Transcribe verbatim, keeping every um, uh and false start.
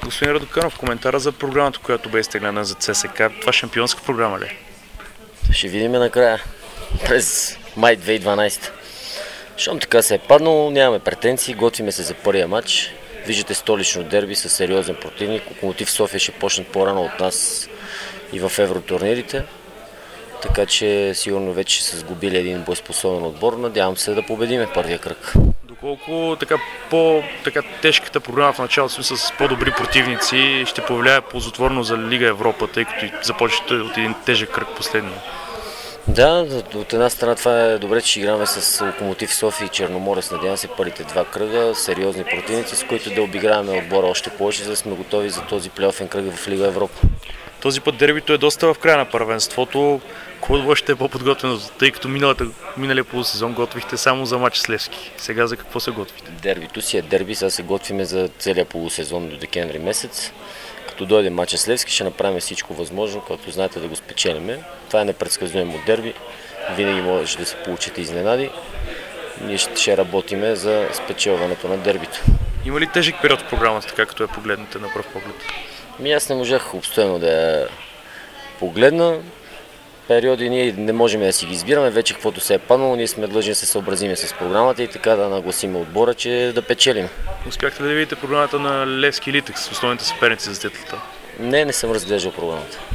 Господин Радоканов, коментара за програмата, която бе изтеглена за ЦСКА. Това шампионска програма ли? Ще видим накрая, през май две хиляди и дванадесета. Щом така се е паднало, нямаме претенции, готвиме се за първия матч. Виждате столично дерби с сериозен противник. Локомотив София ще почнат по-рано от нас и в евротурнирите. Така че сигурно вече са сгубили един боеспособен отбор. Надявам се да победиме първия кръг. Доколко така по-тежката програма в началото с по-добри противници ще повлияе ползотворно за Лига Европа, тъй като започвате от един тежък кръг последния? Да, от една страна това е добре, че играме с Локомотив София и Черноморец. Надявам се първите два кръга, сериозни противници, с които да обиграваме отбора още повече, за да сме готови за този плейофен кръг в Лига Европа. Този път дербито е доста в края на първенството. Кой ще е по-подготвено, тъй като миналата, миналия полусезон готвихте само за матч с Левски. Сега за какво се готвите? Дербито си е дерби, сега се готвиме за целия полусезон до декември месец. Като дойде матча с Левски, ще направим всичко възможно, като знаете да го спечелиме. Това е непредсказуемо дерби, винаги може да се получите изненади. Ние ще работиме за спечелването на дербито. Има ли тежък период в програмата, така като я погледнете на пръв поглед? Ми аз не можах обстойно да я погледна. Периоди ние не можем да си ги избираме, вече каквото се е паднало, ние сме длъжни да се съобразиме с програмата и така да нагласим отбора, че да печелим. Успяхте ли да видите програмата на Левски и Литекс, основните съперници за титлата? Не, не съм разглеждал програмата.